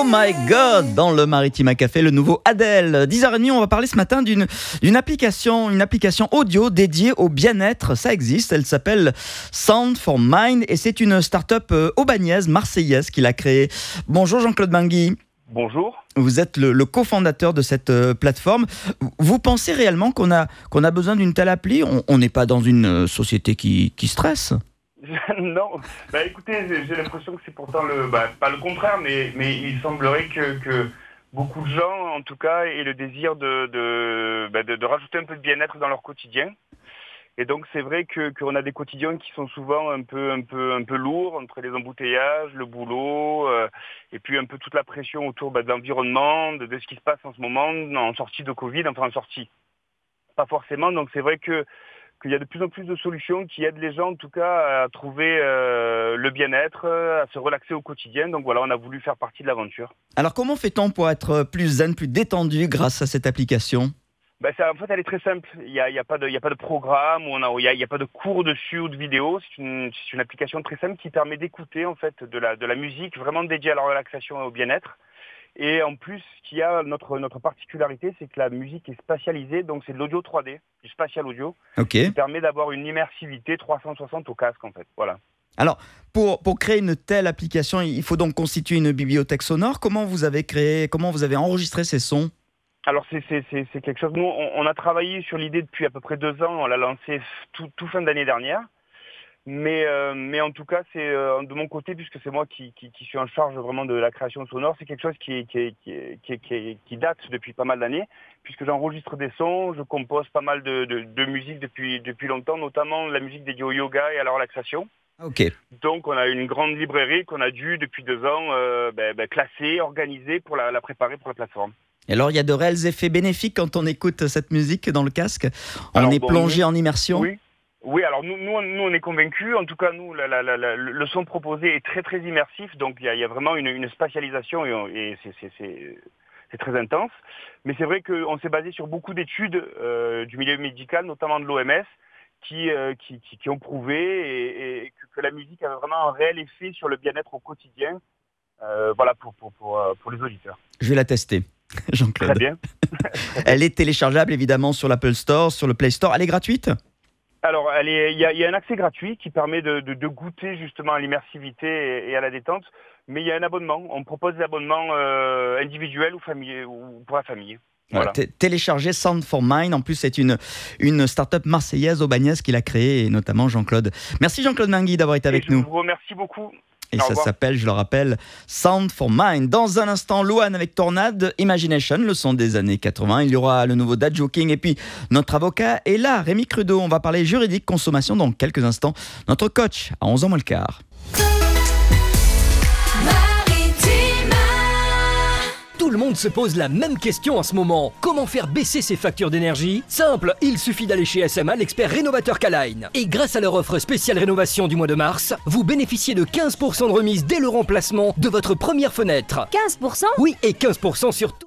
My God dans le Maritime à Café, le nouveau Adele. 10h30, on va parler ce matin d'une application audio dédiée au bien-être. Ça existe, elle s'appelle Sound for Mind et c'est une start-up aubagnaise, marseillaise qui l'a créée. Bonjour Jean-Claude Bangui. Bonjour. Vous êtes le cofondateur de cette plateforme. Vous pensez réellement qu'on a besoin d'une telle appli ? On n'est pas dans une société qui stresse ? Non, écoutez, j'ai l'impression que c'est pourtant pas le contraire, mais il semblerait que beaucoup de gens, en tout cas, aient le désir de rajouter un peu de bien-être dans leur quotidien. Et donc c'est vrai qu'on a des quotidiens qui sont souvent un peu lourds entre les embouteillages, le boulot, et puis un peu toute la pression autour de l'environnement, de ce qui se passe en ce moment, en sortie de Covid, enfin en sortie. Pas forcément, donc c'est vrai qu'il y a de plus en plus de solutions qui aident les gens en tout cas à trouver le bien-être, à se relaxer au quotidien. Donc voilà, on a voulu faire partie de l'aventure. Alors comment fait-on pour être plus zen, plus détendu grâce à cette application ? En fait, elle est très simple. Il y a pas de programme, il y a pas de cours dessus ou de vidéos. C'est une application très simple qui permet d'écouter en fait de la musique vraiment dédiée à la relaxation et au bien-être. Et en plus, ce qui a notre particularité, c'est que la musique est spatialisée, donc c'est de l'audio 3D, du spatial audio, qui permet d'avoir une immersivité 360 au casque en fait. Voilà. Alors, pour créer une telle application, il faut donc constituer une bibliothèque sonore. Comment vous avez enregistré ces sons ? Alors c'est quelque chose. Nous, on a travaillé sur l'idée depuis à peu près 2 ans. On l'a lancé tout fin d'année dernière. Mais en tout cas, c'est de mon côté, puisque c'est moi qui suis en charge vraiment de la création sonore, c'est quelque chose qui date depuis pas mal d'années, puisque j'enregistre des sons, je compose pas mal de musique depuis longtemps, notamment la musique dédiée au yoga et à la relaxation. Okay. Donc on a une grande librairie qu'on a dû depuis 2 ans classer, organiser pour la préparer pour la plateforme. Et alors, il y a de réels effets bénéfiques quand on écoute cette musique dans le casque ? On est plongé en immersion ? Oui, alors nous on est convaincus. En tout cas, nous, le son proposé est très très immersif. Donc il y a vraiment une spatialisation et c'est très intense. Mais c'est vrai qu'on s'est basé sur beaucoup d'études du milieu médical, notamment de l'OMS, qui ont prouvé et que la musique avait vraiment un réel effet sur le bien-être au quotidien. Pour les auditeurs. Je vais la tester. Jean-Claude. Très bien. Elle est téléchargeable évidemment sur l'Apple Store, sur le Play Store. Elle est gratuite ? Alors, il y a un accès gratuit qui permet de goûter justement à l'immersivité et à la détente, mais il y a un abonnement. On propose des abonnements individuels ou pour la famille. Voilà. Télécharger Sound for Mind. En plus, c'est une start-up marseillaise, aubagnaise, qui l'a créée, et notamment Jean-Claude. Merci Jean-Claude Bangui d'avoir été avec nous. Je vous remercie beaucoup. Et ça s'appelle, je le rappelle, Sound for Mind. Dans un instant, Louane avec Tornade, Imagination, le son des années 80. Il y aura le nouveau Dad Joking. Et puis, notre avocat est là, Rémi Crudeau. On va parler juridique, consommation dans quelques instants. Notre coach à 11h moins le quart. Tout le monde se pose la même question en ce moment. Comment faire baisser ses factures d'énergie ? Simple, il suffit d'aller chez SMA, l'expert rénovateur K-Line. Et grâce à leur offre spéciale rénovation du mois de mars, vous bénéficiez de 15% de remise dès le remplacement de votre première fenêtre. 15% ? Oui, et 15% sur tout.